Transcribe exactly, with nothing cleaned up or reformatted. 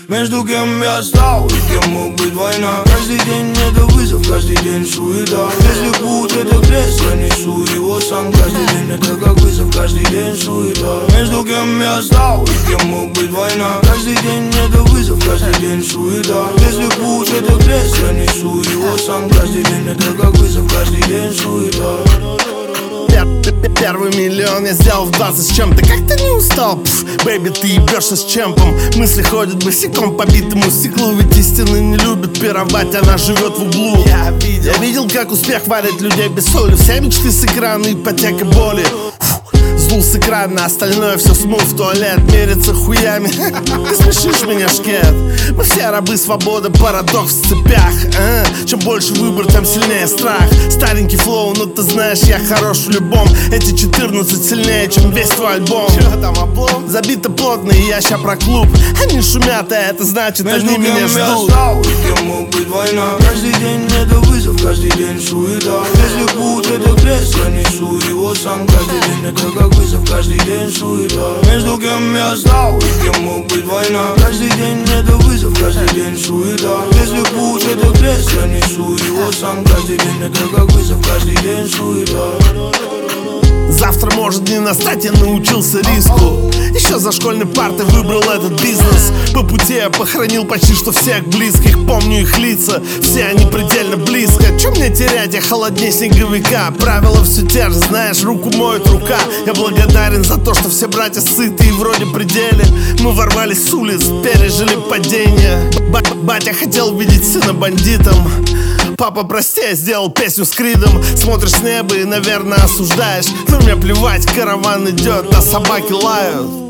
Между кем я стал и кем мог быть война. Каждый день это вызов, каждый день суета. Если путь это крест, я несу его сам. Каждый день это как вызов, каждый день суета. Между кем я стал и кем мог быть война. Каждый день это вызов, каждый день суета. Если путь это крест, я несу его сам. Каждый день это как вызов, каждый день суета. Первый миллион я сделал в двадцать с чем-то. Как ты не устал? Пф, бэйби, ты ебешься с чемпом. Мысли ходят босиком по битому стеклу. Ведь истина не любит пировать, она живет в углу. Я видел, я видел, как успех варит людей без соли. Все мечты с экрана, ипотека боли. Зул с экрана, остальное все смыл в туалет. Мериться хуями. Ты смешишь меня, шкет. Мы все рабы свободы, парадокс в цепях. а? Чем больше выбор, тем сильнее страх. Старенький флоу, но ты знаешь, я хорош в любом. Эти четырнадцать сильнее, чем весь твой альбом. Чё там, облом? Забито плотно, и я ща про клуб. Они шумят, а это значит, между они меня ждут. Я стал, и кем мог быть война. Каждый день это вызов, каждый день суета. Если путь это крест, я несу его сам. Каждый день это как вызов, каждый день суета. Между кем я стал и кем мог быть война. Каждый день это вызов, каждый день суета. Если путь это крест, я несу его сам. Каждый день это как вызов, каждый день суета. Завтра может не настать, я научился риску. Еще за школьной партой выбрал этот бизнес. По пути я похоронил почти что всех близких. Помню их лица, все они предельно близко. Че мне терять, я холоднее снеговика. Правила все те же, знаешь, руку моет рука. Я благодарен за то, что все братья сыты и вроде пределе. Мы ворвались с улиц, пережили падение. Батя хотел видеть сына бандитом. Папа, прости, я сделал песню с Кридом. Смотришь с неба и, наверное, осуждаешь. Но мне плевать, караван идет, а собаки лают.